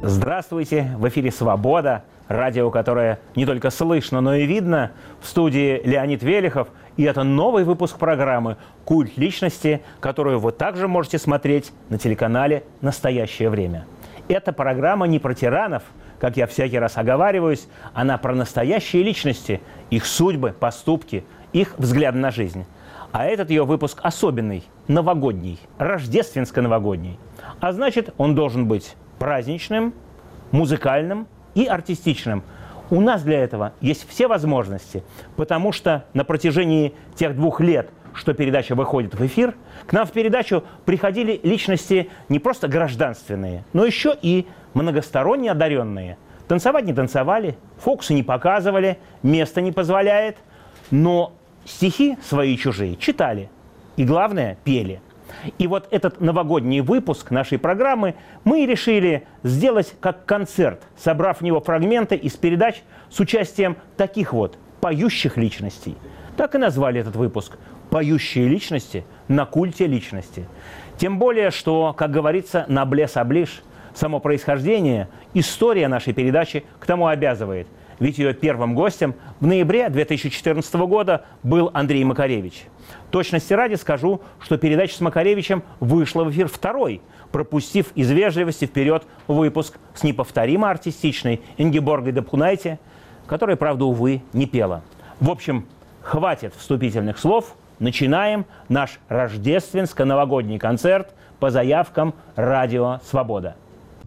Здравствуйте! В эфире «Свобода», радио, которое не только слышно, но и видно. В студии Леонид Велихов. И это новый выпуск программы «Культ личности», которую вы также можете смотреть на телеканале «Настоящее время». Эта программа не про тиранов, как я всякий раз оговариваюсь, она про настоящие личности, их судьбы, поступки, их взгляды на жизнь. А этот ее выпуск особенный, новогодний, рождественско-новогодний. А значит, он должен быть праздничным, музыкальным и артистичным. У нас для этого есть все возможности, потому что на протяжении тех 2 лет, что передача выходит в эфир, к нам в передачу приходили личности не просто гражданственные, но еще и многосторонне одаренные. Танцевать не танцевали, фокусы не показывали, место не позволяет, но стихи свои и чужие читали и, главное, пели. И вот этот новогодний выпуск нашей программы мы решили сделать как концерт, собрав в него фрагменты из передач с участием таких вот поющих личностей. Так и назвали этот выпуск «Поющие личности на культе личности». Тем более, что, как говорится, «noblesse oblige», само происхождение, история нашей передачи к тому обязывает. Ведь ее первым гостем в ноябре 2014 года был Андрей Макаревич. Точности ради скажу, что передача с Макаревичем вышла в эфир второй, пропустив из вежливости вперед выпуск с неповторимо артистичной Ингеборгой Дапкунайте, которая, правда, увы, не пела. В общем, хватит вступительных слов. Начинаем наш рождественско-новогодний концерт по заявкам «Радио Свобода».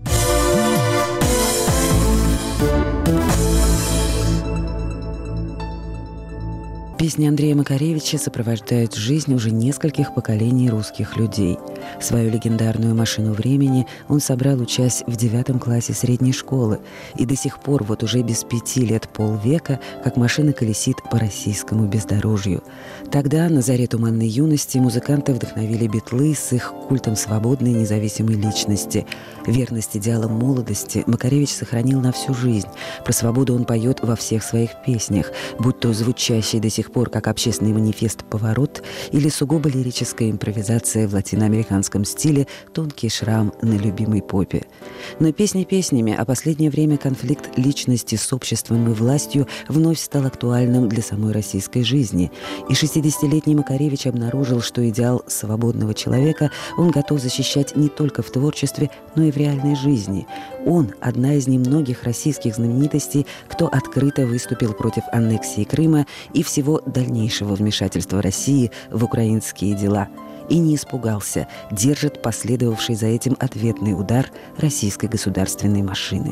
Песни Андрея Макаревича сопровождают жизнь уже нескольких поколений русских людей. Свою легендарную «Машину времени» он собрал, учась в 9 классе средней школы. И до сих пор, вот уже без 5 лет полвека, как машина колесит по российскому бездорожью. Тогда, на заре туманной юности, музыканты вдохновили Битлы с их культом свободной независимой личности. Верность идеалам молодости Макаревич сохранил на всю жизнь. Про свободу он поет во всех своих песнях, будь то звучащий до сих пор как общественный манифест «Поворот» или сугубо лирическая импровизация в латиноамериканском стиле «Тонкий шрам на любимой попе». Но песни песнями, а последнее время конфликт личности с обществом и властью вновь стал актуальным для самой российской жизни. И 60-летний Макаревич обнаружил, что идеал свободного человека он готов защищать не только в творчестве, но и в реальной жизни. Он – одна из немногих российских знаменитостей, кто открыто выступил против аннексии Крыма и всего дальнейшего вмешательства России в украинские дела. И не испугался, держит последовавший за этим ответный удар российской государственной машины.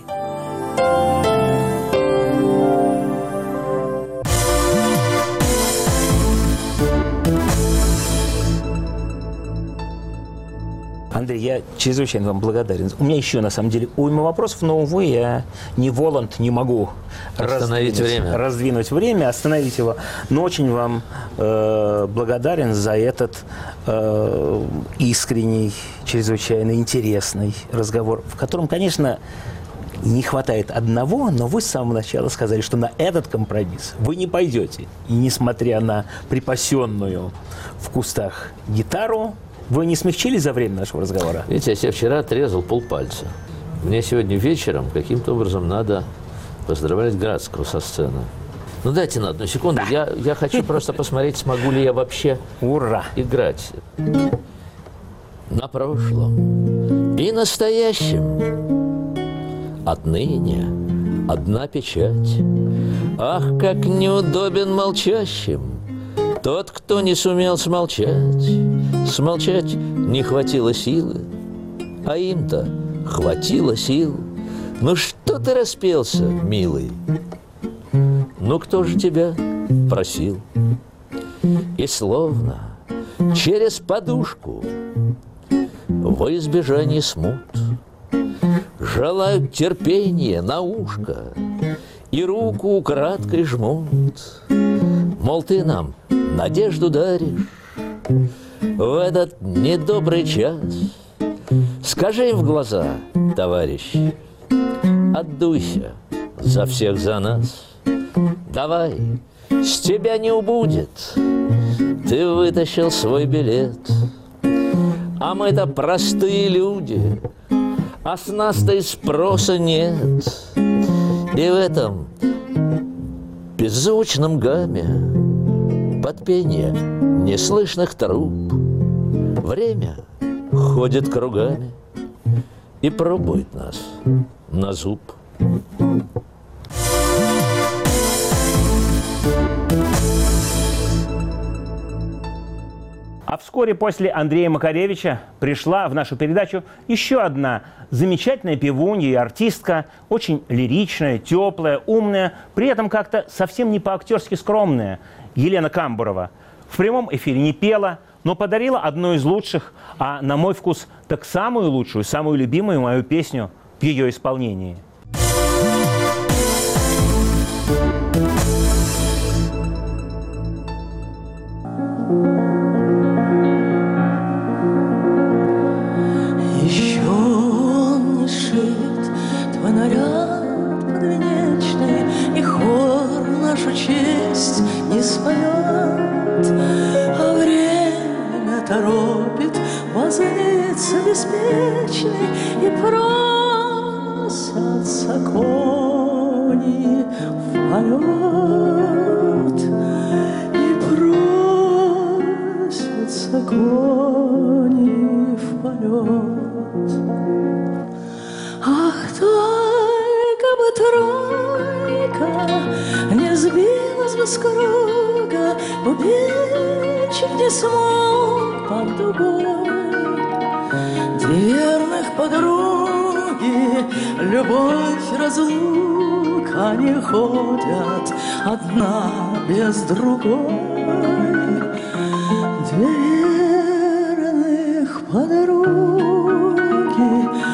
Андрей, я чрезвычайно вам благодарен. У меня еще, на самом деле, уйма вопросов, но, увы, я не волант, не могу раздвинуть время, остановить его. Но очень вам благодарен за этот искренний, чрезвычайно интересный разговор, в котором, конечно, не хватает одного, но вы с самого начала сказали, что на этот компромисс вы не пойдете. И несмотря на припасенную в кустах гитару, вы не смягчились за время нашего разговора? Видите, я себе вчера отрезал полпальца. Мне сегодня вечером каким-то образом надо поздравлять Градского со сцены. Ну, дайте на одну секунду. Да. Я хочу просто посмотреть, смогу ли я вообще играть. На прошлом и настоящем отныне одна печать. Ах, как неудобен молчащим тот, кто не сумел смолчать. Смолчать не хватило силы, а им-то хватило сил. Ну что ты распелся, милый? Ну кто же тебя просил? И словно через подушку во избежание смут желают терпения на ушко и руку украдкой жмут. Мол, ты нам надежду даришь в этот недобрый час. Скажи им в глаза, товарищ, отдуйся за всех за нас. Давай, с тебя не убудет, ты вытащил свой билет. А мы-то простые люди, а с нас-то и спроса нет. И в этом беззвучном гамме под пение неслышных труб время ходит кругами и пробует нас на зуб. А вскоре после Андрея Макаревича пришла в нашу передачу еще одна замечательная певунья и артистка, очень лиричная, теплая, умная, при этом как-то совсем не по-актерски скромная, Елена Камбурова. В прямом эфире не пела, но подарила одну из лучших, а на мой вкус так самую лучшую, самую любимую мою песню в ее исполнении. Не споет, а время торопит, возится беспечный, и просятся кони в полет, и просятся кони в полет. Ах, только бы тройка не сбилась бы с круга, купечик не смог под дугой. Две верных подруги, любовь, разлука, не ходят одна без другой. Две верных подруги,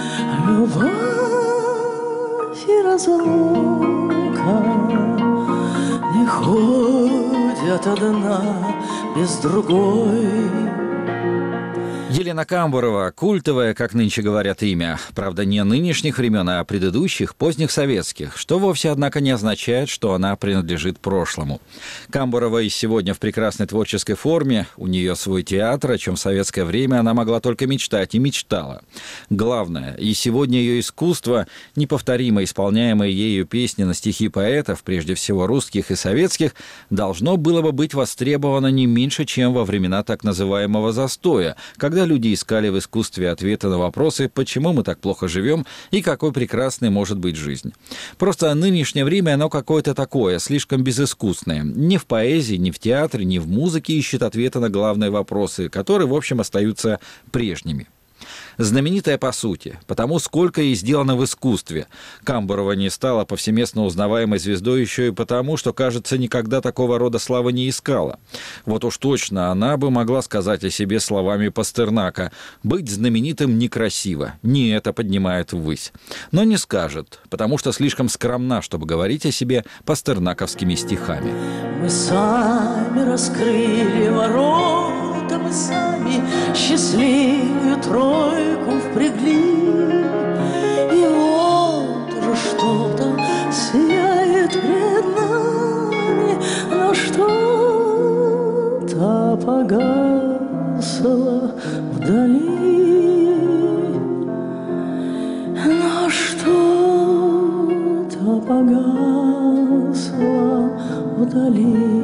любовь и разлука, не ходят одна без другой. Елена Камбурова – культовое, как нынче говорят, имя. Правда, не нынешних времен, а предыдущих, поздних советских, что вовсе, однако, не означает, что она принадлежит прошлому. Камбурова и сегодня в прекрасной творческой форме, у нее свой театр, о чем в советское время она могла только мечтать и мечтала. Главное, и сегодня ее искусство, неповторимо исполняемые ею песни на стихи поэтов, прежде всего русских и советских, должно было бы быть востребовано не меньше, чем во времена так называемого застоя, когда люди искали в искусстве ответы на вопросы, почему мы так плохо живем и какой прекрасной может быть жизнь. Просто нынешнее время оно какое-то такое, слишком безыскусное. Ни в поэзии, ни в театре, ни в музыке ищет ответы на главные вопросы, которые, в общем, остаются прежними. Знаменитая по сути, потому сколько ей сделано в искусстве. Камбурова не стала повсеместно узнаваемой звездой еще и потому, что, кажется, никогда такого рода славы не искала. Вот уж точно она бы могла сказать о себе словами Пастернака: «Быть знаменитым некрасиво, не это поднимает ввысь». Но не скажет, потому что слишком скромна, чтобы говорить о себе пастернаковскими стихами. Мы сами раскрыли ворота, мы сами счастливую тройку впрягли, и вот уже что-то сияет пред нами, но что-то погасло вдали, но что-то погасло вдали.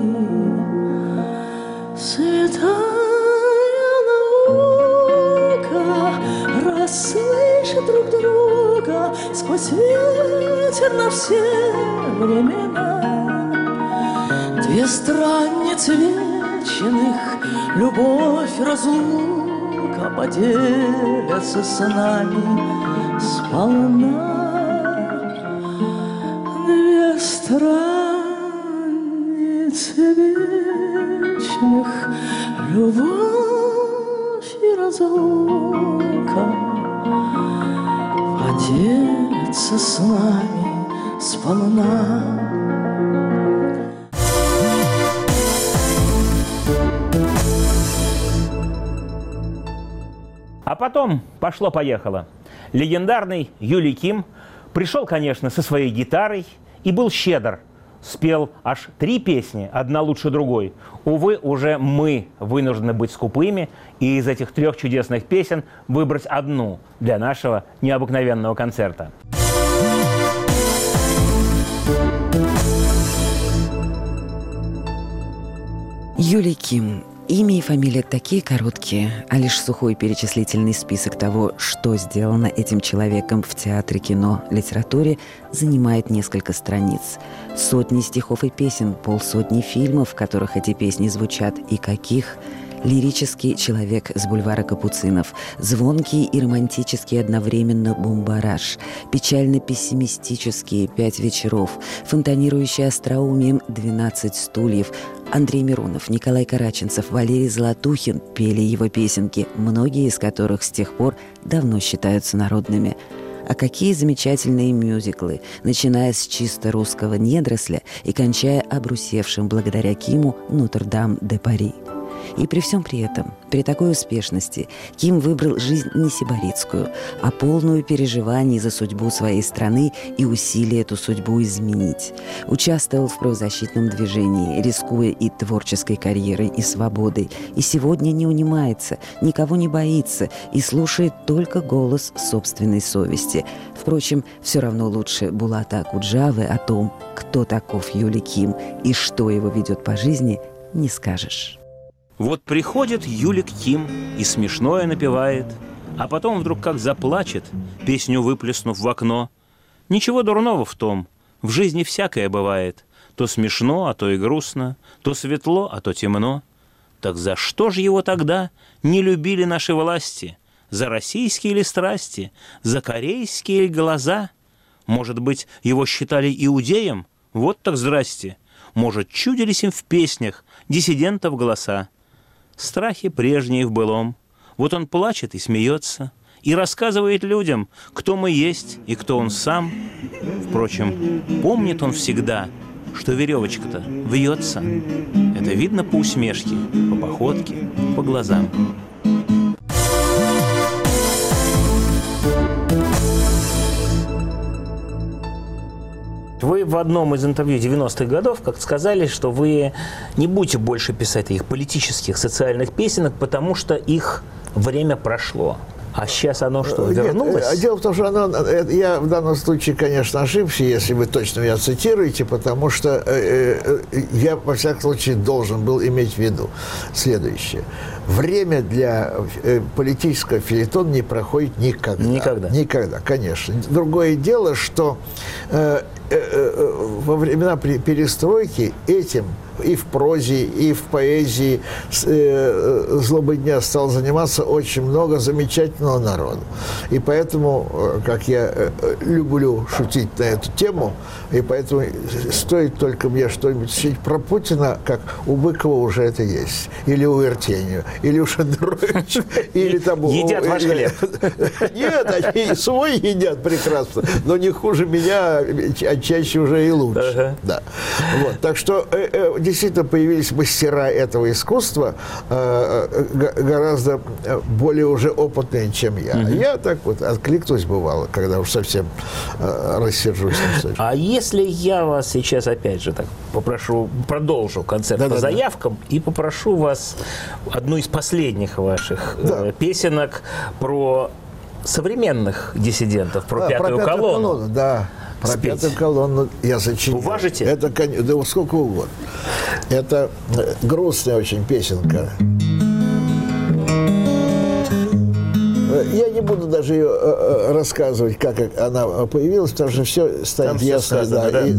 Святая наука расслышит друг друга сквозь ветер на все времена. Две странницы вечных, любовь, разлука, поделятся с нами сполна. Две страницы вечных, любовь и разлука, поделятся с нами сполна. А потом пошло-поехало. Легендарный Юлий Ким пришел, конечно, со своей гитарой и был щедр. спел аж 3 песни, одна лучше другой, увы, уже мы вынуждены быть скупыми и из этих 3 чудесных песен выбрать одну для нашего необыкновенного концерта. Юлий Ким. Имя и фамилия такие короткие, а лишь сухой перечислительный список того, что сделано этим человеком в театре, кино, литературе, занимает несколько страниц. Сотни стихов и песен, 50 фильмов, в которых эти песни звучат, и каких. Лирический человек с бульвара Капуцинов, звонкий и романтический одновременно бумбараш, печально-пессимистические 5 вечеров, фонтанирующий остроумием 12 стульев. Андрей Миронов, Николай Караченцев, Валерий Золотухин пели его песенки, многие из которых с тех пор давно считаются народными. А какие замечательные мюзиклы, начиная с чисто русского «Недоросля» и кончая обрусевшим благодаря Киму «Нотр-Дам-де-Пари». И при всем при этом, при такой успешности, Ким выбрал жизнь не сибаритскую, а полную переживаний за судьбу своей страны и усилия эту судьбу изменить. Участвовал в правозащитном движении, рискуя и творческой карьерой, и свободой. И сегодня не унимается, никого не боится и слушает только голос собственной совести. Впрочем, все равно лучше Булата Акуджавы о том, кто таков Юлий Ким и что его ведет по жизни, не скажешь. Вот приходит Юлик Ким и смешное напевает, а потом вдруг как заплачет, песню выплеснув в окно. Ничего дурного в том, в жизни всякое бывает. То смешно, а то и грустно, то светло, а то темно. Так за что же его тогда не любили наши власти? За российские ли страсти? За корейские ли глаза? Может быть, его считали иудеем? Вот так здрасте. Может, чудились им в песнях диссидентов голоса. Страхи прежние в былом. Вот он плачет и смеется, и рассказывает людям, кто мы есть и кто он сам. Впрочем, помнит он всегда, что веревочка-то вьется. Это видно по усмешке, по походке, по глазам. Вы в одном из интервью 90-х годов как сказали, что вы не будете больше писать таких политических, социальных песенок, потому что их время прошло. А сейчас оно что, вернулось? Нет, дело в том, что я в данном случае, конечно, ошибся, если вы точно меня цитируете, потому что я, во всяком случае, должен был иметь в виду следующее. Время для политического фельетона не проходит никогда. Никогда? Никогда, конечно. Другое дело, что во времена перестройки этим и в прозе, и в поэзии злободня стал заниматься очень много замечательного народа. И поэтому, как я люблю шутить на эту тему, и поэтому стоит только мне что-нибудь шутить про Путина, как у Быкова уже это есть. Или у Вертению, или у Шендеровича, или там... Едят ваш хлеб. Нет, они свой едят прекрасно, но не хуже меня, а чаще уже и лучше. Да. Вот. Так что действительно появились мастера этого искусства, гораздо более уже опытные, чем я. Я так вот откликнусь бывало, когда уж совсем рассержусь. А если я вас сейчас опять же так попрошу, продолжу концерт по заявкам и попрошу вас одну из последних ваших песенок про современных диссидентов, про пятую колонну. Да. Про пятую колонну я сочинил. Уважите? Это, да сколько угодно. Это грустная очень песенка. Я не буду даже ее рассказывать, как она появилась, потому что все станет ясно. Сказано, да.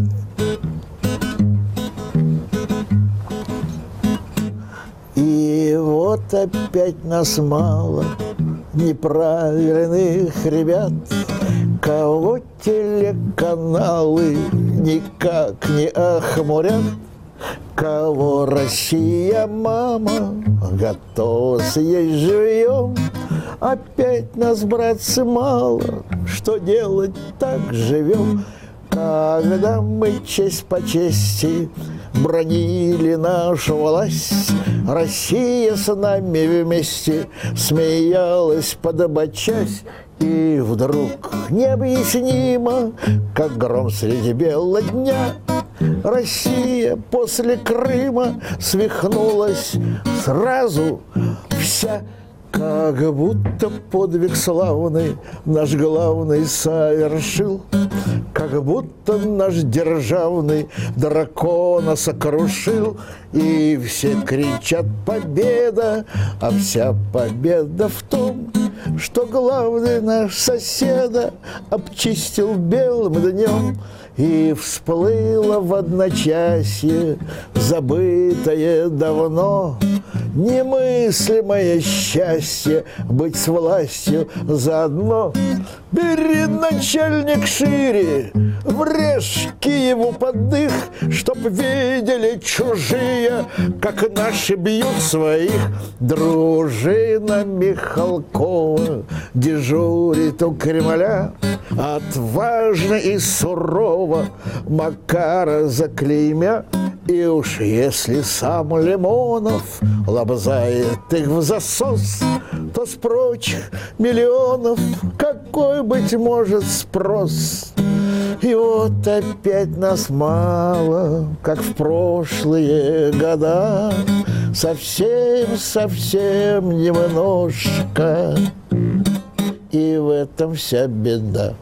И вот опять нас мало, неправильных ребят, кого телеканалы никак не охмурят, кого Россия, мама, готова съесть живьем. Опять нас, братцы, мало, что делать, так живем. Когда мы честь по чести бронили нашу власть, Россия с нами вместе смеялась, подобочась. И вдруг необъяснимо, как гром среди бела дня, Россия после Крыма свихнулась сразу вся, как будто подвиг славный наш главный совершил, как будто наш державный дракона сокрушил. И все кричат «Победа!», а вся победа в том, что главный наш соседа обчистил белым днем. И всплыло в одночасье, забытое давно, немыслимое счастье быть с властью заодно. Бери, начальник, шире, врежь Киеву под дых, чтоб видели чужие, как наши бьют своих. Дружина Михалкова дежурит у Кремля, отважно и сурово Макара заклеймя. И уж если сам Лимонов лобзает их в засос, то с прочих миллионов какой, быть может, спрос? И вот опять нас мало, как в прошлые года, совсем немножко, и в этом вся беда.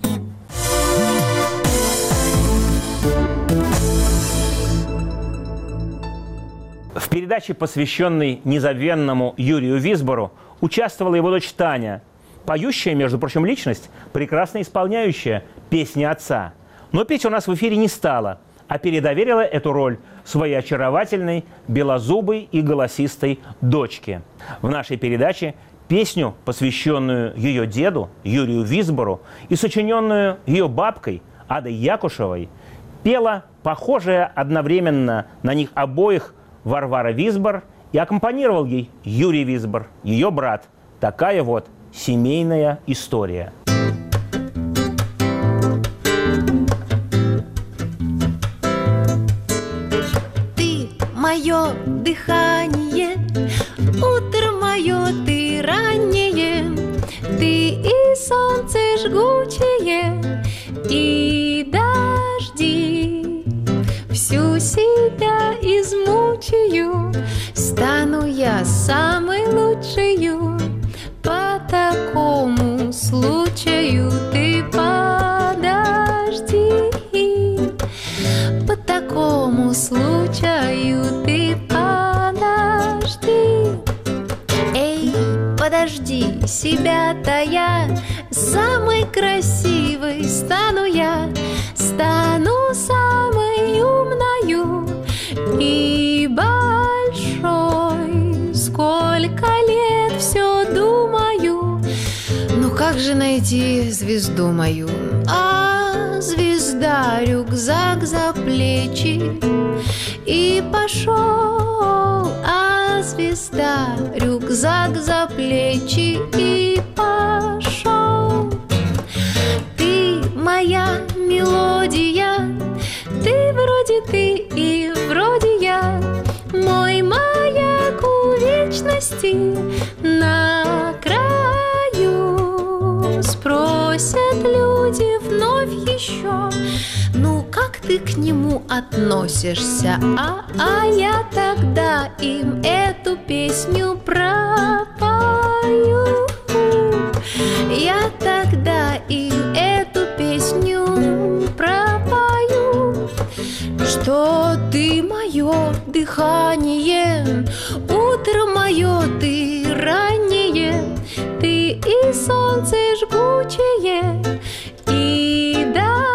В передаче, посвященной незабвенному Юрию Висбору, участвовала его дочь Таня, поющая, между прочим, личность, прекрасно исполняющая песни отца. Но петь у нас в эфире не стала, а передоверила эту роль своей очаровательной, белозубой и голосистой дочке. В нашей передаче песню, посвященную ее деду Юрию Висбору и сочиненную ее бабкой Адой Якушевой, пела похожая одновременно на них обоих Варвара Висбор, и аккомпанировал ей Юрий Висбор, ее брат. Такая вот семейная история. Ты мое дыхание, утро мое ты раннее, ты и солнце жгучее, и дожди. Всю себя измучаю, стану я самой лучшею. По такому случаю ты подожди. По такому случаю ты подожди. Эй, подожди, себя-то я самой красивой стану я, стану самой умною и большой. Сколько лет все думаю, ну как же найти звезду мою? А звезда рюкзак за плечи и пошел. А звезда рюкзак за плечи и пошел. Ты моя мелодия, ты вроде ты и вроде я, мой маяк у вечности на краю. Спросят люди вновь еще, ну как ты к нему относишься? А я тогда им эту песню пропою. Я тогда им эту песню пропою, что ты мое дыхание, утро мое ты раннее, ты и солнце жгучее, и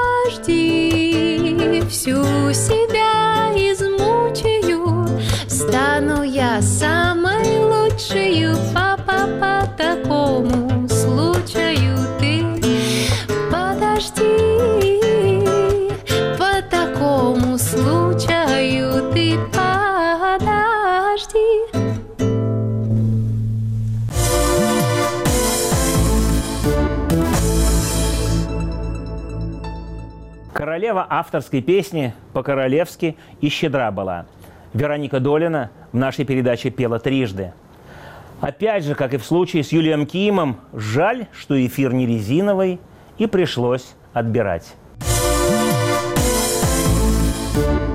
дожди. Всю себя измучаю, стану я самой лучшею. По такому случаю ты подожди. По такому случаю ты подожди. Королева авторской песни по-королевски и щедра была. Вероника Долина в нашей передаче пела трижды. Опять же, как и в случае с Юлием Кимом, жаль, что эфир не резиновый, и пришлось отбирать.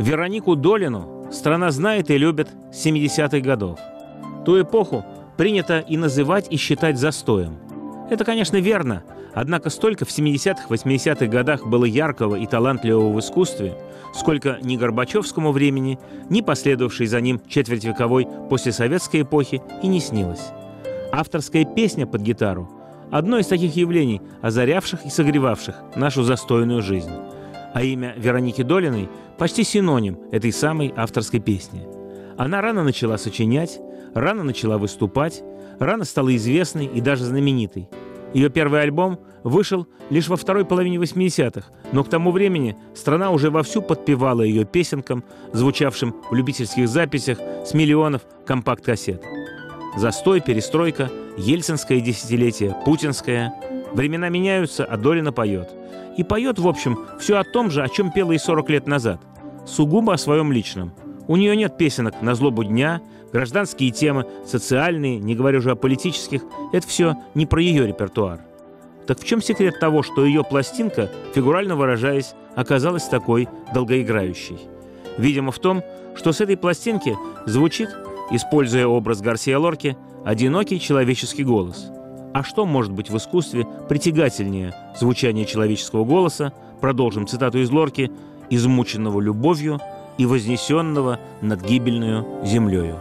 Веронику Долину страна знает и любит с 70-х годов. Ту эпоху принято и называть, и считать застоем. Это, конечно, верно, однако столько в 70-х, 80-х годах было яркого и талантливого в искусстве, сколько ни Горбачевскому времени, ни последовавшей за ним четвертьвековой послесоветской эпохи и не снилось. Авторская песня под гитару – одно из таких явлений, озарявших и согревавших нашу застойную жизнь. А имя Вероники Долиной почти синоним этой самой авторской песни. Она рано начала сочинять, рано начала выступать, рано стала известной и даже знаменитой. Ее первый альбом вышел лишь во второй половине 80-х, но к тому времени страна уже вовсю подпевала ее песенкам, звучавшим в любительских записях с миллионов компакт-кассет. Застой, перестройка, ельцинское десятилетие, путинское. Времена меняются, а Долина поет. И поет, в общем, все о том же, о чем пела и 40 лет назад. Сугубо о своем личном. У нее нет песенок на злобу дня, гражданские темы, социальные, не говоря уже о политических. Это все не про ее репертуар. Так в чем секрет того, что ее пластинка, фигурально выражаясь, оказалась такой долгоиграющей? Видимо, в том, что с этой пластинки звучит, используя образ Гарсиа Лорки, одинокий человеческий голос. А что может быть в искусстве притягательнее звучания человеческого голоса, продолжим цитату из Лорки, измученного любовью и вознесенного над гибельную землею?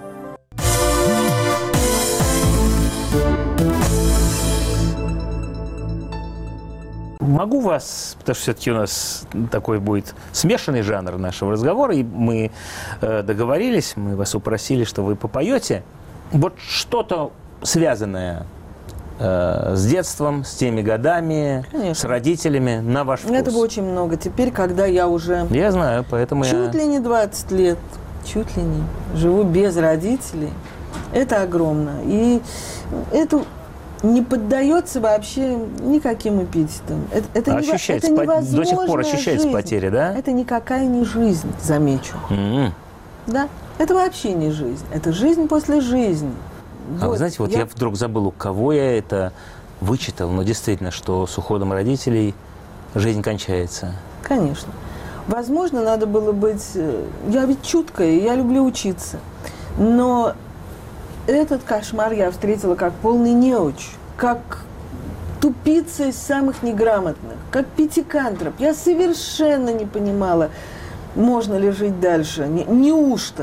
Могу вас, потому что все-таки у нас такой будет смешанный жанр нашего разговора, и мы договорились, мы вас упросили, что вы попоете. Вот что-то связанное с детством, с теми годами, конечно, с родителями, на ваш вкус. Этого очень много. Теперь, когда я уже... Я знаю, поэтому чуть ли не 20 лет, чуть ли не, живу без родителей, это огромно. И это не поддается вообще никаким эпитетам. Это ощущается, невозможная до сих пор ощущается жизнь. Потеря, да? Это никакая не жизнь, замечу. Да, это вообще не жизнь. Это жизнь после жизни. А вы знаете, вот я вдруг забыл, у кого я это вычитал, но действительно, что с уходом родителей жизнь кончается. Конечно. Возможно, надо было быть... Я ведь чуткая, я люблю учиться. Но этот кошмар я встретила как полный неуч, как тупица из самых неграмотных, как пятикантроп. Я совершенно не понимала, можно ли жить дальше. Неужто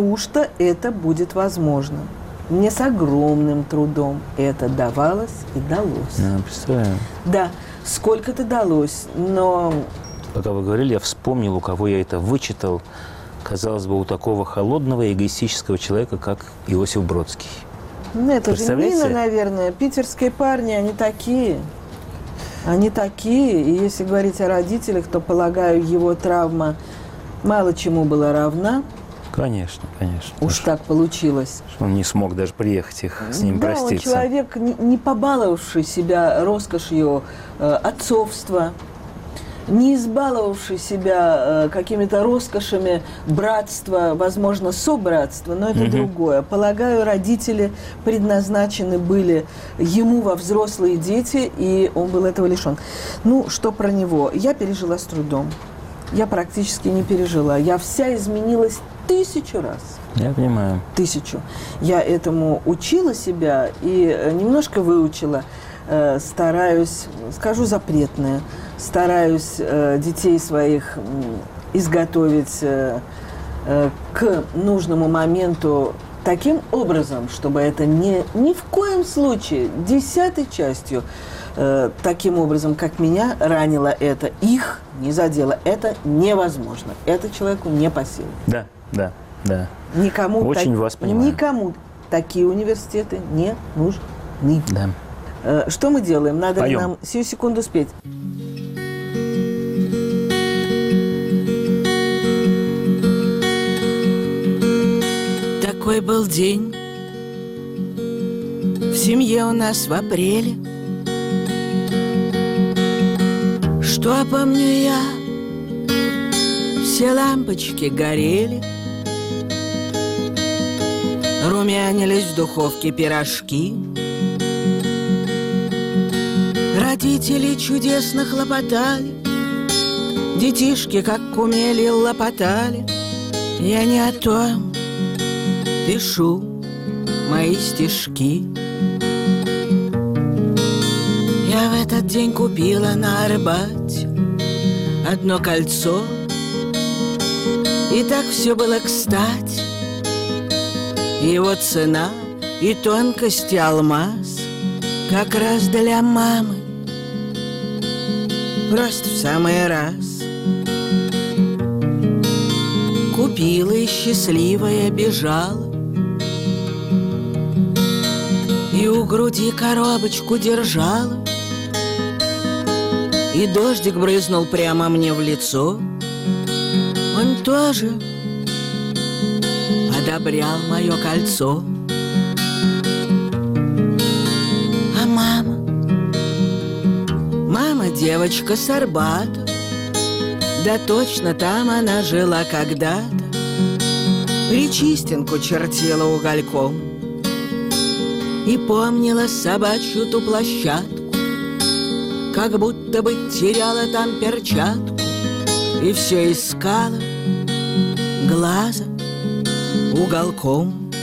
это будет возможно? Мне с огромным трудом это давалось и далось. Я представляю. Да, сколько-то далось, но... Пока вы говорили, я вспомнил, у кого я это вычитал. Казалось бы, у такого холодного, эгоистического человека, как Иосиф Бродский. Ну, это же Нина, наверное. Питерские парни, они такие. Они такие. И если говорить о родителях, то, полагаю, его травма мало чему была равна. Конечно, конечно. Уж так получилось. Он не смог даже приехать с ним проститься. Да, он человек, не побаловавший себя роскошью отцовства, не избаловавший себя какими-то роскошами братства, возможно, собратства, но это другое. Полагаю, родители предназначены были ему во взрослые дети, и он был этого лишен. Ну, что про него? Я пережила с трудом. Я практически не пережила. Я вся изменилась 1000 раз. Я понимаю. 1000. Я этому учила себя и немножко выучила. Стараюсь, скажу запретное, стараюсь детей своих изготовить к нужному моменту таким образом, чтобы это ни в коем случае 10-й частью таким образом, как меня ранило это, их не задело. Это невозможно. Это человеку не по силам. Да, да, да. Никому очень вас понимаю. Никому такие университеты не нужны. Да. Что мы делаем? Надо Поем. ли нам сию секунду спеть? Такой был день в семье у нас в апреле, что помню я, все лампочки горели, румянились в духовке пирожки. Родители чудесно хлопотали, детишки, как умели, лопотали. Я не о том пишу мои стишки. Я в этот день купила на Арбате одно кольцо, и так все было кстати. Его цена и тонкости алмаз как раз для мамы, просто в самый раз. Купила и счастливая бежала, и у груди коробочку держала, и дождик брызнул прямо мне в лицо. Он тоже одобрял мое кольцо. А мама девочка с Арбата, да точно там она жила когда-то. Причистенку чертила угольком и помнила собачью ту площадку, как будто бы теряла там перчатку, и все искала глаза уголком.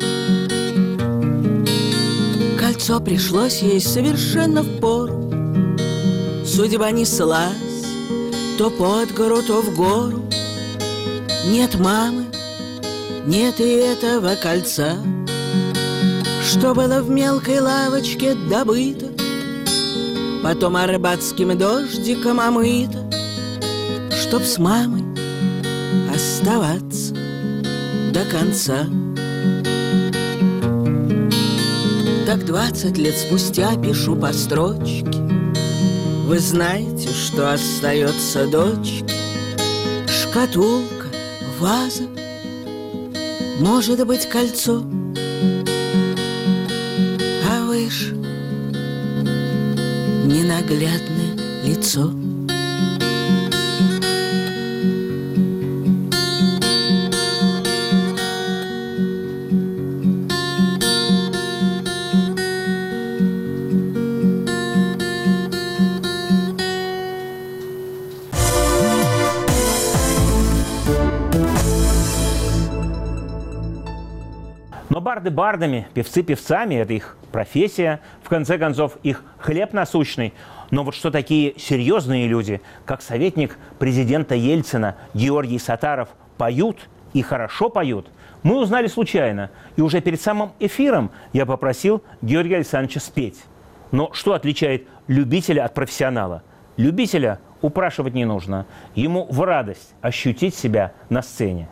Кольцо пришлось ей совершенно впору. Судьба неслась то под гору, то в гору. Нет мамы, нет и этого кольца, что было в мелкой лавочке добыто, потом арбатским дождиком омыто, чтоб с мамой оставаться до конца. Так 20 лет спустя пишу по строчке: вы знаете, что остается дочке? Шкатулка, ваза, может быть, кольцо. А вы ж ненаглядное лицо. Но барды бардами, певцы певцами – это их профессия, в конце концов, их хлеб насущный. Но вот что такие серьезные люди, как советник президента Ельцина Георгий Саттаров, поют и хорошо поют, мы узнали случайно. И уже перед самым эфиром я попросил Георгия Александровича спеть. Но что отличает любителя от профессионала? Любителя упрашивать не нужно. Ему в радость ощутить себя на сцене.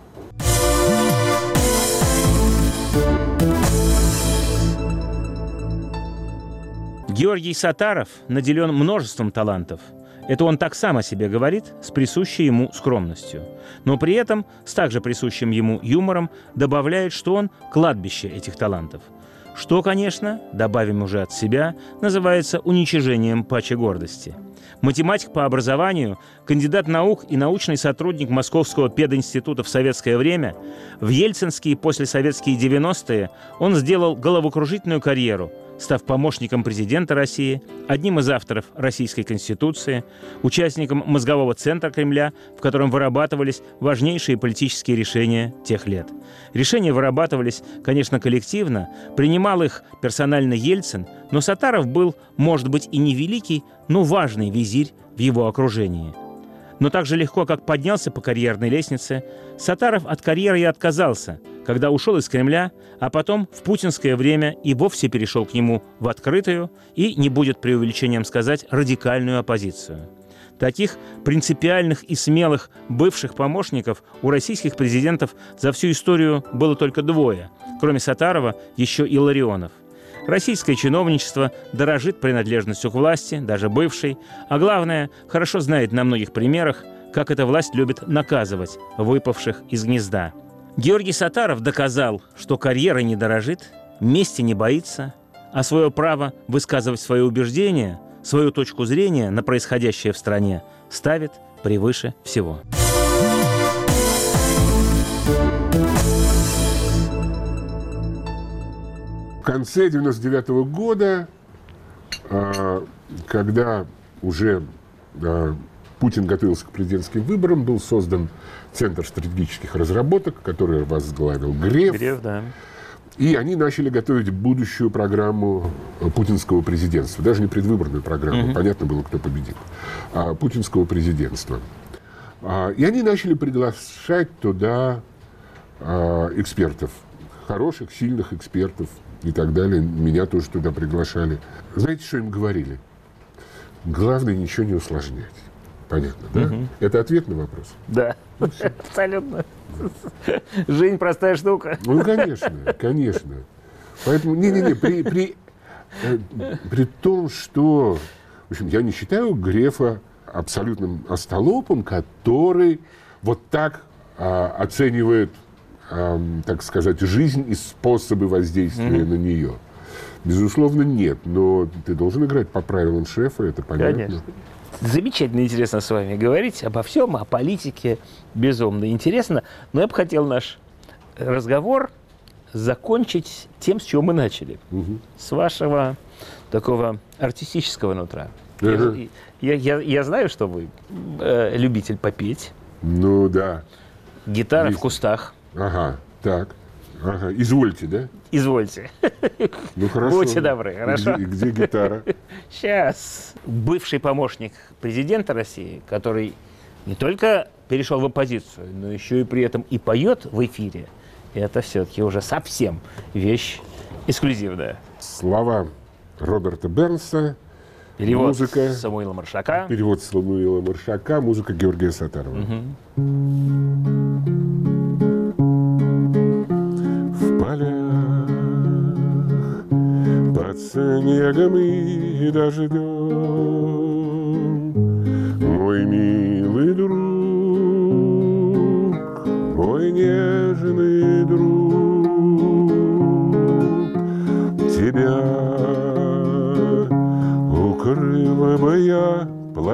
Георгий Саттаров наделен множеством талантов. Это он так сам о себе говорит, с присущей ему скромностью. Но при этом с также присущим ему юмором добавляет, что он кладбище этих талантов. Что, конечно, добавим уже от себя, называется уничижением пачи гордости. Математик по образованию, кандидат наук и научный сотрудник Московского пединститута в советское время, в ельцинские и послесоветские 90-е он сделал головокружительную карьеру, став помощником президента России, одним из авторов Российской Конституции, участником мозгового центра Кремля, в котором вырабатывались важнейшие политические решения тех лет. Решения вырабатывались, конечно, коллективно, принимал их персонально Ельцин, но Саттаров был, может быть, и не великий, но важный визирь в его окружении. Но так же легко, как поднялся по карьерной лестнице, Саттаров от карьеры и отказался, когда ушел из Кремля, а потом в путинское время и вовсе перешел к нему в открытую и, не будет преувеличением сказать, радикальную оппозицию. Таких принципиальных и смелых бывших помощников у российских президентов за всю историю было только двое. Кроме Саттарова, еще и Илларионов. Российское чиновничество дорожит принадлежностью к власти, даже бывшей, а главное, хорошо знает на многих примерах, как эта власть любит наказывать выпавших из гнезда. Георгий Саттаров доказал, что карьера не дорожит, мести не боится, а свое право высказывать свои убеждения, свою точку зрения на происходящее в стране ставит превыше всего. В конце 1999 года, когда уже Путин готовился к президентским выборам, был создан Центр стратегических разработок, который возглавил Греф. Греф, да. И они начали готовить будущую программу путинского президентства. Даже не предвыборную программу, понятно было, кто победит, а путинского президентства. И они начали приглашать туда экспертов, хороших, сильных экспертов и так далее. Меня тоже туда приглашали. Знаете, что им говорили? Главное, ничего не усложнять. Понятно, да? Это ответ на вопрос? Да, абсолютно. Жизнь простая штука. Ну, конечно, конечно. Поэтому, при том, что, в общем, я не считаю Грефа абсолютным остолопом, который вот так оценивает, так сказать, жизнь и способы воздействия на нее. Безусловно, нет. Но ты должен играть по правилам шефа, это понятно. Конечно. Замечательно интересно с вами говорить обо всем, о политике. Безумно интересно. Но я бы хотел наш разговор закончить тем, с чего мы начали. С вашего такого артистического нутра. Я знаю, что вы любитель попеть. Ну, да. Гитара в кустах. Ага, так. Ага. Извольте, да? Извольте. Ну, хорошо. Будьте добры, хорошо? Где гитара? Сейчас. Бывший помощник президента России, который не только перешел в оппозицию, но еще и при этом и поет в эфире, это все-таки уже совсем вещь эксклюзивная. Слова Роберта Бернса. Перевод музыка Самуила Маршака. Перевод Самуила Маршака. Музыка Георгия Саттарова. В полях под снегом и дождем мой милый друг, мой нежный друг, тебя укрыла бы я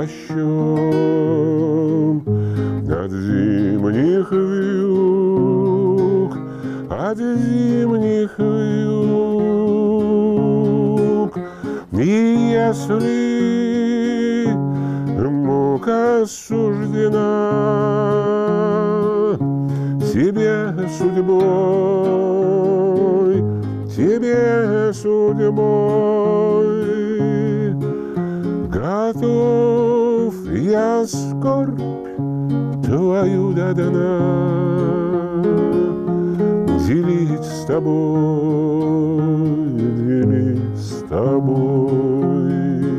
плащом от зимних вьюг, от зимних вьюг. И если мука суждена тебе судьбой, тебе судьбой, готов я скорбь твою до дна делить с тобой, делить с тобой.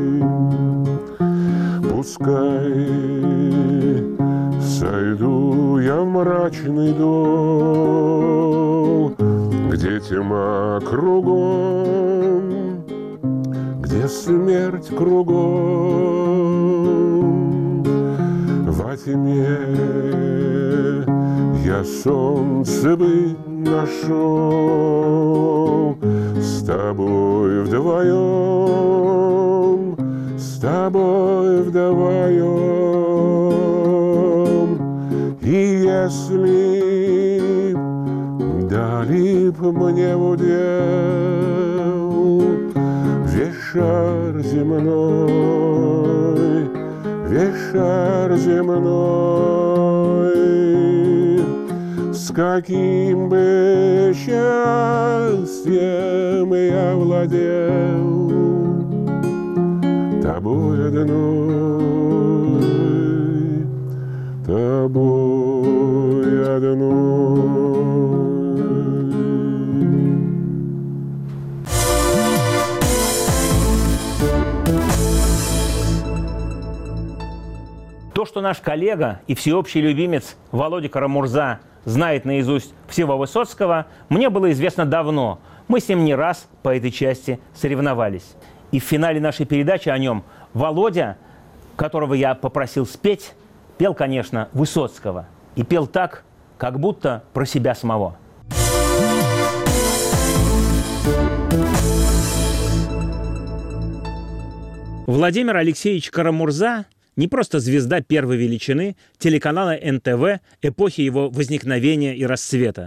Пускай сойду я в мрачный дол, где тьма кругом, где смерть кругом. Во тьме я солнце бы нашел, с тобой вдвоем, с тобой вдвоем. И если дали б мне в удел весь шар земной, весь шар земной, с каким бы счастьем я владел тобой одной, тобой одной. То, что наш коллега и всеобщий любимец Володя Карамурза знает наизусть всего Высоцкого, мне было известно давно. Мы с ним не раз по этой части соревновались. И в финале нашей передачи о нем Володя, которого я попросил спеть, пел, конечно, Высоцкого. И пел так, как будто про себя самого. Владимир Алексеевич Карамурза не просто звезда первой величины телеканала НТВ эпохи его возникновения и расцвета.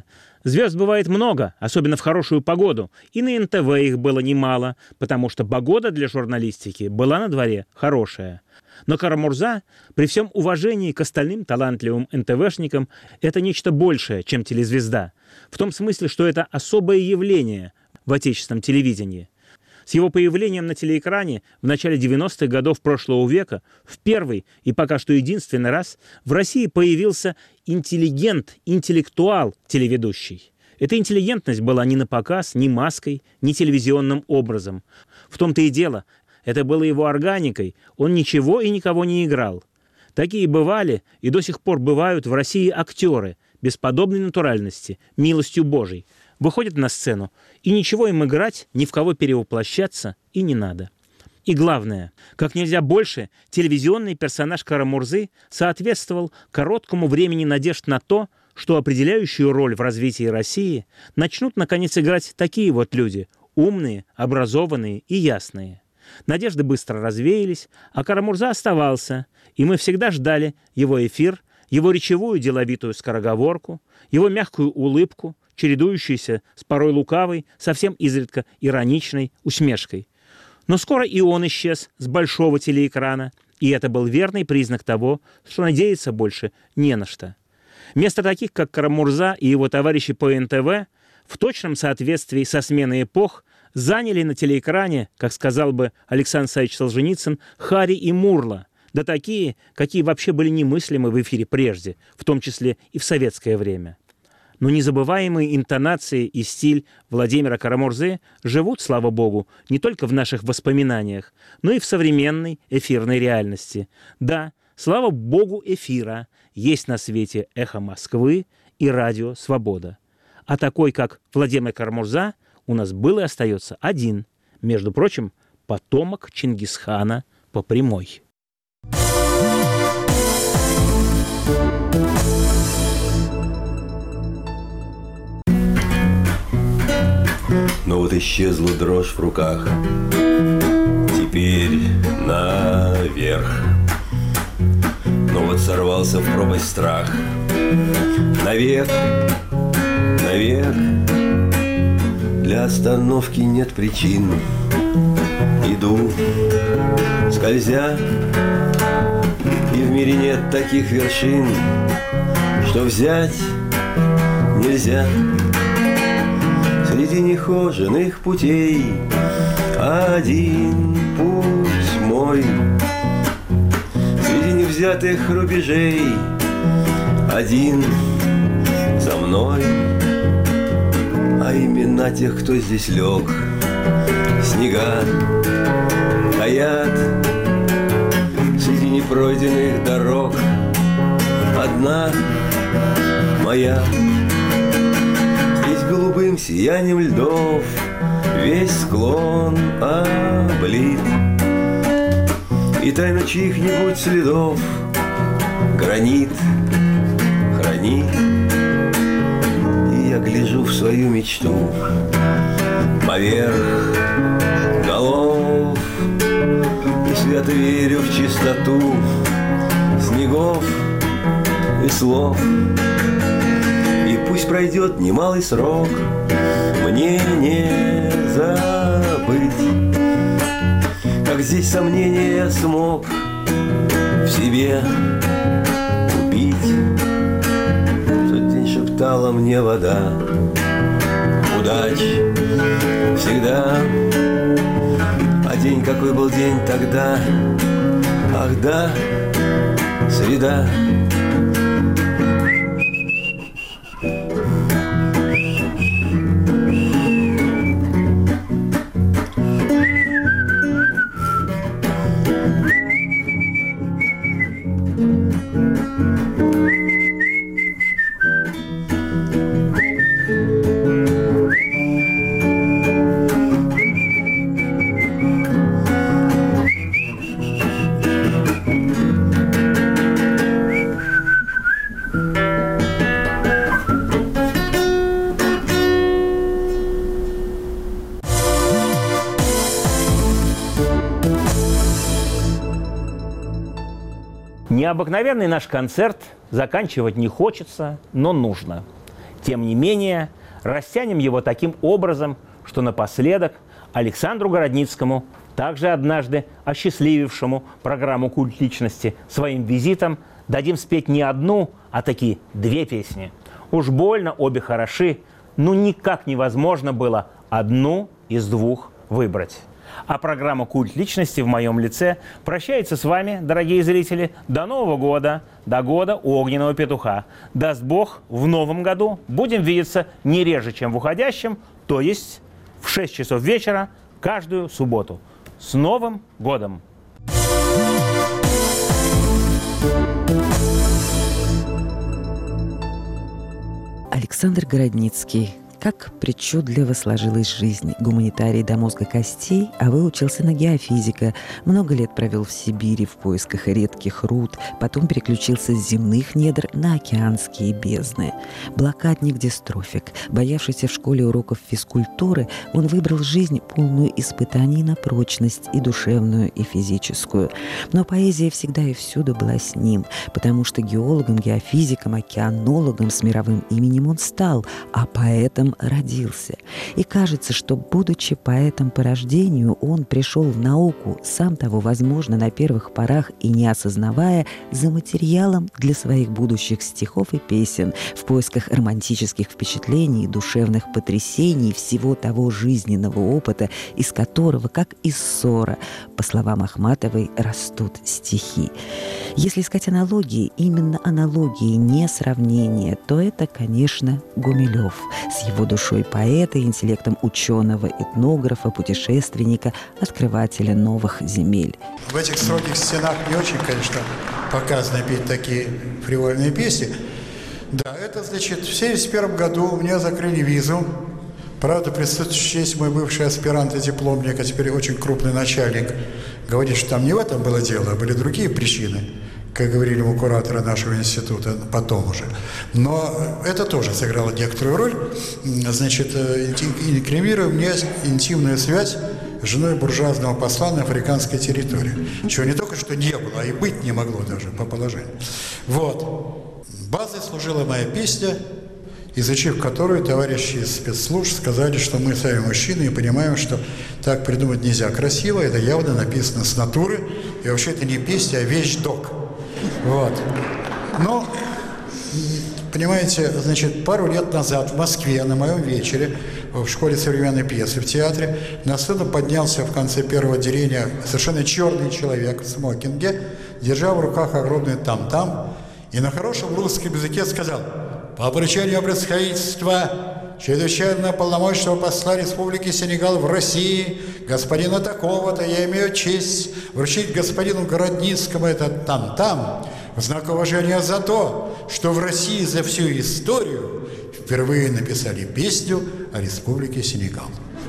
Звезд бывает много, особенно в хорошую погоду, и на НТВ их было немало, потому что погода для журналистики была на дворе хорошая. Но Карамурза, при всем уважении к остальным талантливым НТВшникам, это нечто большее, чем телезвезда. В том смысле, что это особое явление в отечественном телевидении. С его появлением на телеэкране в начале 90-х годов прошлого века в первый и пока что единственный раз в России появился интеллигент, интеллектуал телеведущий. Эта интеллигентность была ни на показ, ни маской, ни телевизионным образом. В том-то и дело, это было его органикой, он ничего и никого не играл. Такие бывали и до сих пор бывают в России актеры бесподобной натуральности, милостью Божией. Выходят на сцену, и ничего им играть, ни в кого перевоплощаться и не надо. И главное, как нельзя больше, телевизионный персонаж Карамурзы соответствовал короткому времени надежд на то, что определяющую роль в развитии России начнут, наконец, играть такие вот люди, умные, образованные и ясные. Надежды быстро развеялись, а Карамурза оставался, и мы всегда ждали его эфир, его речевую деловитую скороговорку, его мягкую улыбку, чередующийся с порой лукавой, совсем изредка ироничной усмешкой. Но скоро и он исчез с большого телеэкрана, и это был верный признак того, что надеяться больше не на что. Место таких, как Карамурза и его товарищи по НТВ, в точном соответствии со сменой эпох, заняли на телеэкране, как сказал бы Александр Савич Солженицын, Хари и Мурла, да такие, какие вообще были немыслимы в эфире прежде, в том числе и в советское время. Но незабываемые интонации и стиль Владимира Карамурзы живут, слава богу, не только в наших воспоминаниях, но и в современной эфирной реальности. Да, слава богу эфира, есть на свете «Эхо Москвы» и «Радио Свобода». А такой, как Владимир Карамурза, у нас был и остается один, между прочим, потомок Чингисхана по прямой. Но вот исчезла дрожь в руках, теперь наверх. Но вот сорвался в пропасть страх, наверх, наверх. Для остановки нет причин. Иду, скользя, и в мире нет таких вершин, что взять нельзя. Среди нехоженных путей один путь мой, среди невзятых рубежей один за мной. А имена тех, кто здесь лег, снега таят среди непройденных дорог. Одна моя. Голубым сиянием льдов весь склон облит, и тайна чьих-нибудь следов гранит хранит. И я гляжу в свою мечту поверх голов и свято верю в чистоту снегов и слов. Пусть пройдет немалый срок, мне не забыть, как здесь сомнения я смог в себе убить. В тот день шептала мне вода, удач всегда. А день какой был день тогда, ах да, среда. Необыкновенный наш концерт заканчивать не хочется, но нужно. Тем не менее, растянем его таким образом, что напоследок Александру Городницкому, также однажды осчастливившему программу «Культ личности» своим визитом, дадим спеть не одну, а таки две песни. Уж больно обе хороши, но никак невозможно было одну из двух выбрать. А программа «Культ личности» в моем лице прощается с вами, дорогие зрители, до Нового года, до года огненного петуха. Даст Бог, в новом году будем видеться не реже, чем в уходящем, то есть в 6 часов вечера каждую субботу. С Новым годом! Александр Городницкий. Как причудливо сложилась жизнь. Гуманитарий до мозга костей, а выучился на геофизика. Много лет провел в Сибири в поисках редких руд. Потом переключился с земных недр на океанские бездны. Блокадник-дистрофик. Боявшийся в школе уроков физкультуры, он выбрал жизнь, полную испытаний на прочность, и душевную, и физическую. Но поэзия всегда и всюду была с ним, потому что геологом, геофизиком, океанологом с мировым именем он стал, а поэтом родился. И кажется, что, будучи поэтом по рождению, он пришел в науку, сам того, возможно, на первых порах и не осознавая, за материалом для своих будущих стихов и песен, в поисках романтических впечатлений, душевных потрясений, всего того жизненного опыта, из которого, как из ссора, по словам Ахматовой, растут стихи. Если искать аналогии, именно аналогии, не сравнения, то это, конечно, Гумилев с его душой поэта, интеллектом ученого, этнографа, путешественника, открывателя новых земель. В этих строгих стенах не очень, конечно, показано петь такие фривольные песни. Да, это значит, в 1971 году мне закрыли визу. Правда, присутствующий есть мой бывший аспирант и дипломник, а теперь очень крупный начальник, говорит, что там не в этом было дело, а были другие причины, как говорили ему кураторы нашего института, потом уже. Но это тоже сыграло некоторую роль. Значит, инкримируя мне интимную связь с женой буржуазного посла на африканской территории. Чего не только что не было, а и быть не могло даже по положению. Вот. Базой служила моя песня, изучив которую товарищи из спецслужб сказали, что мы сами мужчины и понимаем, что так придумать нельзя красиво, это явно написано с натуры, и вообще это не песня, а вещдок. Вот. Но, понимаете, значит, пару лет назад в Москве на моем вечере в школе современной пьесы в театре на сцену поднялся в конце первого отделения совершенно черный человек в смокинге, держа в руках огромный там-там, и на хорошем русском языке сказал: «По поручению представительства чрезвычайно полномочного посла Республики Сенегал в России, господина такого-то, я имею честь вручить господину Городницкому этот там-там в знак уважения за то, что в России за всю историю впервые написали песню о Республике Сенегал».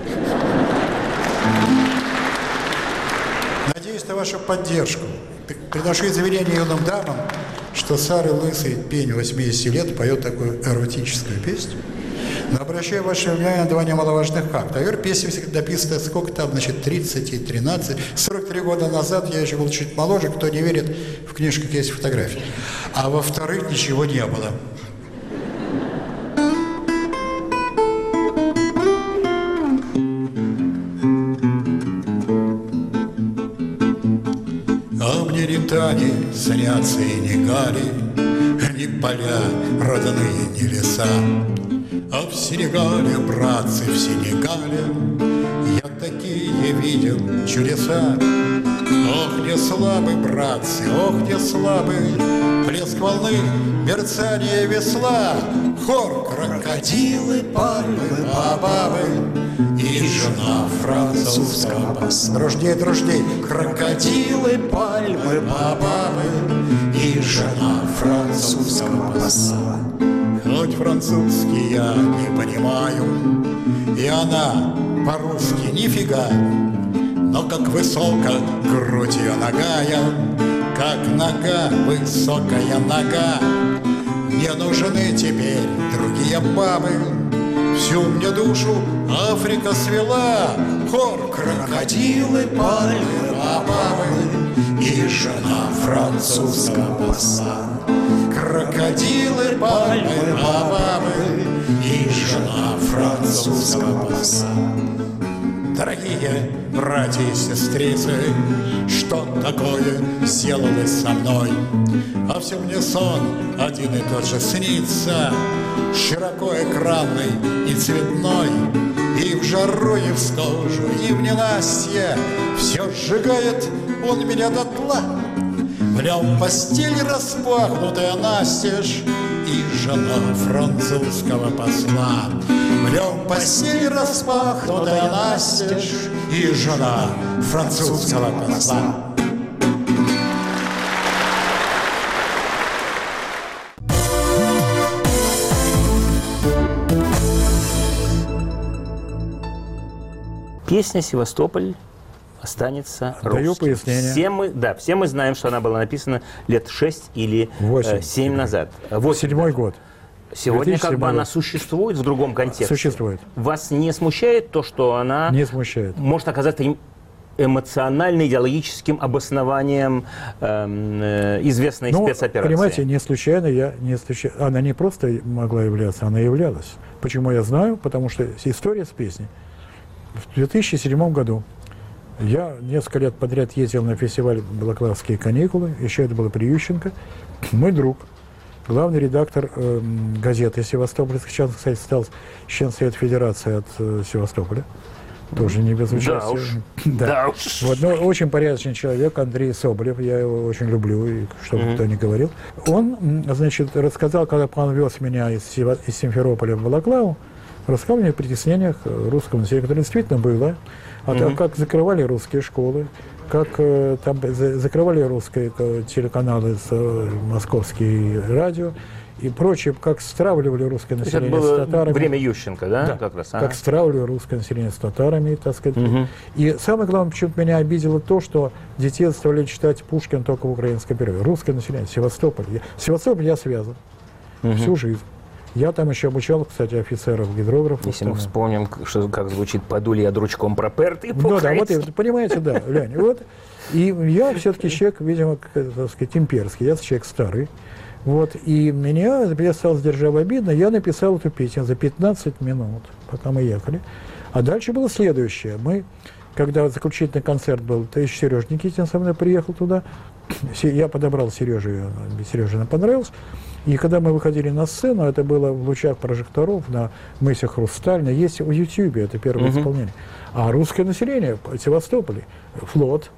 Надеюсь на вашу поддержку. Приношу заверение юным дамам, что старый лысый пень 80 лет поет такую эротическую песню. Но обращаю ваше внимание на два немаловажных факта. Во-первых, песня всегда написана сколько там, значит, 30 и 13. 43 года назад я еще был чуть моложе, кто не верит, в книжках есть фотографии. А во-вторых, ничего не было. А мне ни Тани снятся и ни Гали, ни поля родные, ни леса. А в Сенегале, братцы, в Сенегале я такие видел чудеса. Ох, не слабы, братцы, ох, не слабы, плеск волны, мерцание весла, хор, крокодилы, пальмы, бабабы и жена французского посла. Дружней, крокодилы, пальмы, бабабы и жена французского посла. Хоть французский я не понимаю, и она по-русски нифига, но как высоко грудь ее нагая, как нога, высокая нога. Мне нужны теперь другие бабы, всю мне душу Африка свела. Хор, крокодилы, пальмы, бабы и жена французского посла. Крокодилы, пальмы, бабы жена французского посла. Дорогие братья и сестрицы, что такое сделали со мной? А все мне сон один и тот же снится, широко экранный и цветной. И в жару, и в стужу, и в ненастье все сжигает он меня дотла. В нем постель распахнутая настежь, и жена французского посла. В нем постель распахнутая настежь, и жена французского посла. Песня «Севастополь» останется Даю русским. пояснение. Все мы знаем, что она была написана лет 6 или 7 назад. 7-й год. Сегодня как бы она существует в другом контексте. Существует. Вас не смущает то, что она не смущает. Может оказаться эмоционально-идеологическим обоснованием известной спецоперации? Понимаете, не случайно она не просто могла являться, она являлась. Почему я знаю? Потому что история с песней. В 2007 году я несколько лет подряд ездил на фестиваль «Балаклавские каникулы», еще это было при Ющенко. Мой друг, главный редактор газеты «Севастопольский», сейчас, кстати, стал член Совета Федерации от Севастополя, тоже не без участия. Да уж. Вот, но очень порядочный человек, Андрей Соболев, я его очень люблю, и что бы кто ни говорил. Он, значит, рассказал, когда он вез меня из Симферополя в Балаклаву, рассказал мне о притеснениях русского населения, которое действительно было, как закрывали русские школы, как там закрывали русские телеканалы, московские радио и прочее, как стравливали русское население с татарами. Время Ющенко, да? Да, как раз. как стравливали русское население с татарами, так сказать. И самое главное, почему-то меня обидело то, что детей заставляли читать Пушкина только в украинском переводе. Русское население, Севастополь. Севастополь я связан всю жизнь. Я там еще обучал, кстати, офицеров, гидрографов. Если мы вспомним, как звучит «Подули я дручком пропертый». Ну да, вот, понимаете, да, Лень. Вот. И я все-таки человек, видимо, так сказать, имперский, я человек старый. Вот, и я стал сдержав обидно, я написал эту песню за 15 минут, пока мы ехали. А дальше было следующее. Когда заключительный концерт был, Сережа Никитин со мной приехал туда, я подобрал Сереже нам понравилось. И когда мы выходили на сцену, это было в лучах прожекторов на мысе Хрустальной, есть в Ютьюбе, это первое исполнение. А русское население в Севастополе, флот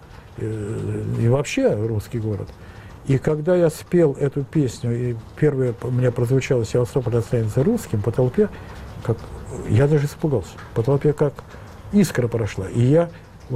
и вообще русский город. И когда я спел эту песню, и первое у меня прозвучало «Севастополь останется русским», по толпе, я даже испугался, по толпе как искра прошла. И я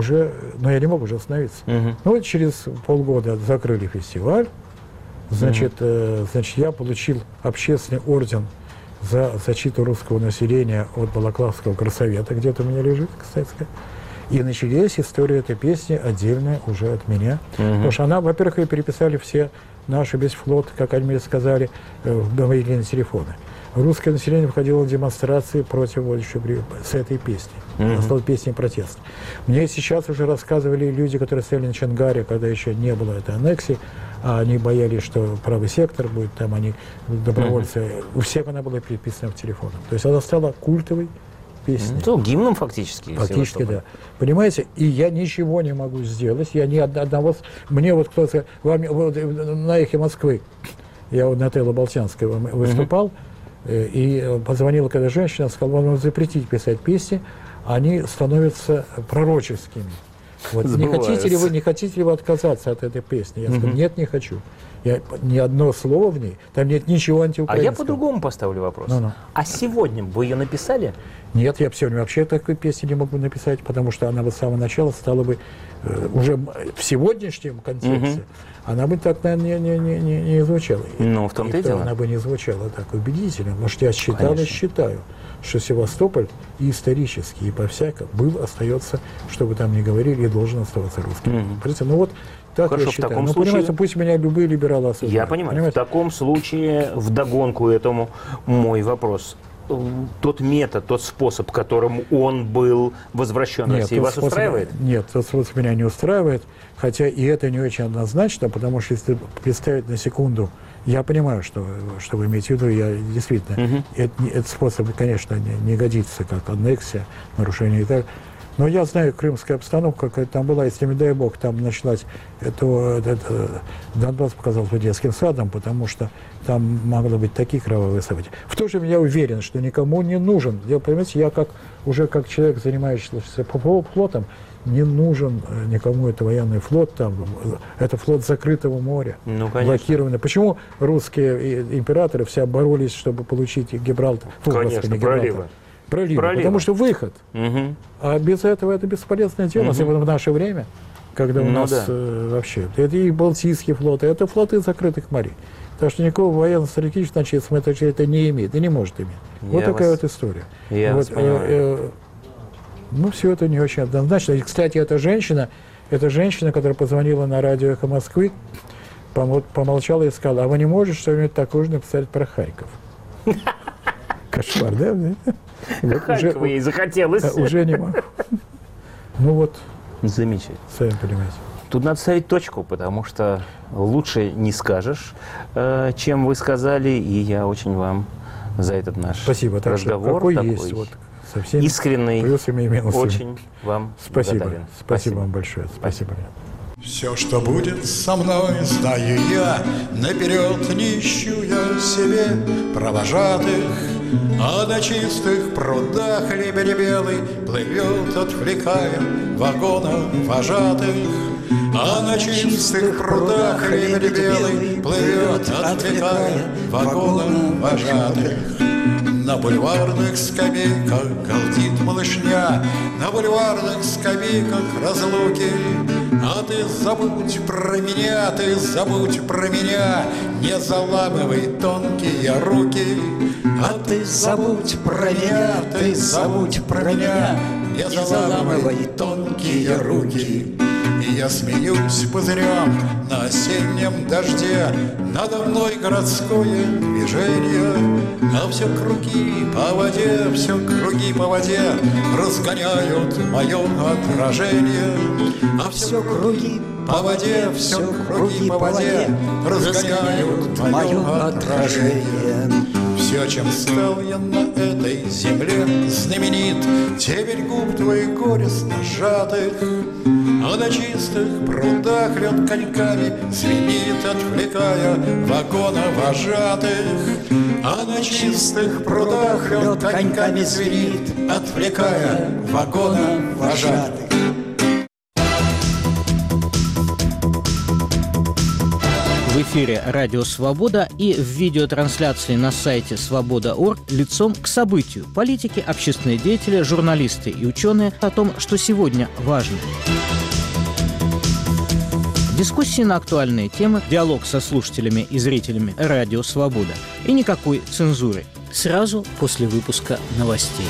я не мог уже остановиться. Ну вот через полгода закрыли фестиваль. Значит, я получил общественный орден за защиту русского населения от Балаклавского горсовета, где-то у меня лежит, кстати сказать. И началась история этой песни отдельная уже от меня. Потому что она, во-первых, ее переписали все наши весь флот, как они мне сказали, в мобильные телефоны. Русское население выходило на демонстрации против с этой песней. Она стала песней протеста. Мне сейчас уже рассказывали люди, которые стояли на Чангаре, когда еще не было этой аннексии, а они боялись, что правый сектор будет, там они добровольцы. У всех она была переписана в телефонах. То есть она стала культовой песней. Гимном фактически. Фактически, да. Понимаете, и я ничего не могу сделать. Я ни одного... Мне вот кто-то... На «Эхе Москвы» я на Тело Болтянской выступал, и позвонила когда женщина, сказала, вам нужно запретить писать песни, они становятся пророческими. Вот. Не хотите ли вы отказаться от этой песни? Я сказал, нет, не хочу. Ни одно слово в ней, там нет ничего антиукраинского. А я по-другому поставлю вопрос. А сегодня вы ее написали? Нет, я сегодня вообще такой песни не могу написать, потому что она бы с самого начала стала бы уже в сегодняшнем контексте, она бы так, наверное, не звучала. Ну, в том-то и дело. Она бы не звучала так убедительно, потому что я считал и считаю, что Севастополь и исторически, и по-всякому остается, что бы там ни говорили, и должен оставаться русским. Ну вот, так хорошо, я считаю. в таком случае... понимаете, пусть меня любые либералы осуждают. Я понимаю. В таком случае, вдогонку этому мой вопрос. Тот метод, тот способ, которым он был возвращен в Россию, вас устраивает? Нет, тот способ меня не устраивает, хотя и это не очень однозначно, потому что если представить на секунду Я понимаю, что вы имеете в виду. Я действительно, этот способ, конечно, не годится как аннексия, нарушение и так. Но я знаю крымскую обстановку, какая там была. Если, не дай бог, там началась, Донбасс показался детским садом, потому что там могло быть такие кровавые события. В то же время я уверен, что никому не нужен. Понимаете, я уже как человек, занимающийся флотом, не нужен никому это военный флот, там, это флот закрытого моря, блокированный. Почему русские императоры все боролись, чтобы получить Гибралтар? Конечно, Проливы. Потому что выход. А без этого это бесполезное дело, особенно в наше время, когда у нас вообще... Это и Балтийские флоты, это флоты закрытых морей. Так что никакого военно-стратегического значения это не имеет и не может иметь. Вот такая вот история. Ну, все это не очень однозначно. И, кстати, эта женщина, которая позвонила на радио «Эхо Москвы», помолчала и сказала: а вы не можете что-нибудь такое же написать про Харьков? Кошмар, да? Харькова ей захотелось. Уже не могу. Ну вот. Замечательно. Сами понимаете. Тут надо ставить точку, потому что лучше не скажешь, чем вы сказали, и я очень вам за этот наш разговор какой есть, вот, со всеми искренний, плюсами и минусами. Очень вам благодарен. Спасибо вам большое. Спасибо. Все, что будет со мной, знаю я, наперед не ищу я себе провожатых, а на чистых прудах лебедь белый плывет, отвлекая вагона вожатых. А на чистых прудах лебедь белый плывет, отвлекая вагона вожатых. На бульварных скамейках галдит малышня, на бульварных скамейках разлуки. А ты забудь про меня, не заламывай тонкие руки. А ты забудь про меня, не заламывай тонкие руки. И я смеюсь пузырем на осеннем дожде, надо мной городское движение. А все круги по воде разгоняют мое отражение. А все круги по воде разгоняют мое отражение. Все, чем стал я на этой земле знаменит, теперь губ твоих горестно сжатых. А на чистых прудах лед коньками звенит, отвлекая вагона вожатых. А на чистых прудах лед коньками звенит, отвлекая вагона вожатых. В эфире «Радио Свобода» и в видеотрансляции на сайте свобода.орг лицом к событию. Политики, общественные деятели, журналисты и ученые о том, что сегодня важно. Дискуссии на актуальные темы, диалог со слушателями и зрителями «Радио Свобода» и никакой цензуры. Сразу после выпуска новостей.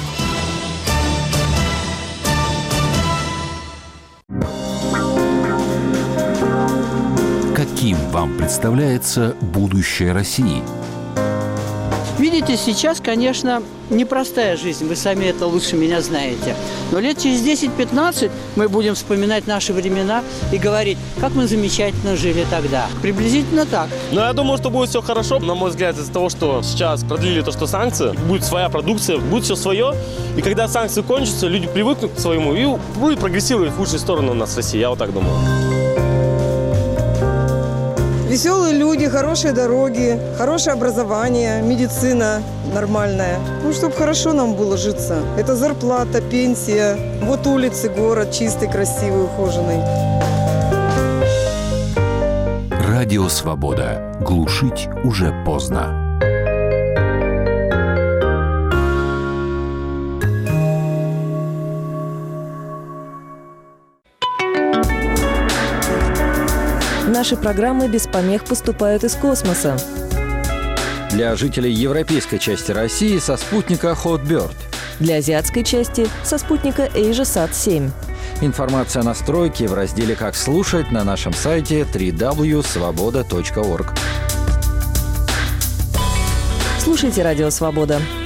Каким вам представляется будущее России? Видите, сейчас, конечно, непростая жизнь, вы сами это лучше меня знаете. Но лет через 10-15 мы будем вспоминать наши времена и говорить, как мы замечательно жили тогда. Приблизительно так. Но я думаю, что будет все хорошо, на мой взгляд, из-за того, что сейчас продлили то, что санкции, будет своя продукция, будет все свое. И когда санкции кончатся, люди привыкнут к своему и будет прогрессировать в лучшую сторону у нас в России, я вот так думаю. Веселые люди, хорошие дороги, хорошее образование, медицина нормальная. Ну, чтобы хорошо нам было житься. Это зарплата, пенсия. Вот улицы, город чистый, красивый, ухоженный. Радио Свобода. Глушить уже поздно. Наши программы без помех поступают из космоса. Для жителей европейской части России со спутника Hotbird. Для азиатской части со спутника AsiaSat-7. Информация о настройке в разделе «Как слушать» на нашем сайте www.svoboda.org. Слушайте «Радио Свобода».